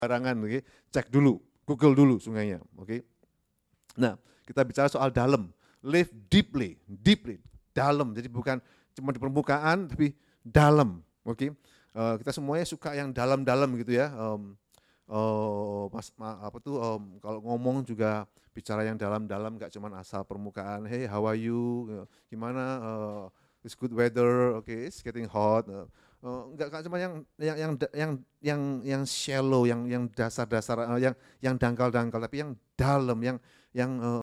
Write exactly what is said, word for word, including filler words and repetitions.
barangan, oke? Okay? Cek dulu, Google dulu sungainya, oke? Okay? Nah, kita bicara soal dalam, live deeply, deeply, dalam. Jadi bukan cuma di permukaan, tapi dalam, oke? Okay? Uh, kita semuanya suka yang dalam-dalam gitu ya. Um, uh, mas, ma, apa tuh? Um, kalau ngomong juga bicara yang dalam-dalam, nggak cuma asal permukaan. Hey, how are you? Gimana? Uh, it's good weather, okay? It's getting hot. Uh, Uh, enggak, enggak cuma yang yang yang yang yang yang shallow, yang yang dasar-dasar, uh, yang yang dangkal-dangkal, tapi yang dalam, yang yang uh,